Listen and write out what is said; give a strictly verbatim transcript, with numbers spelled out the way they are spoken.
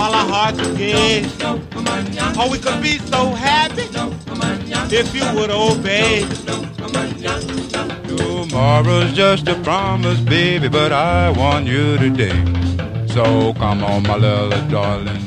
while our hearts are gay. Oh, we could be so happy if you would obey. Tomorrow's just a promise, baby, but I want you today. So come on, my little darling,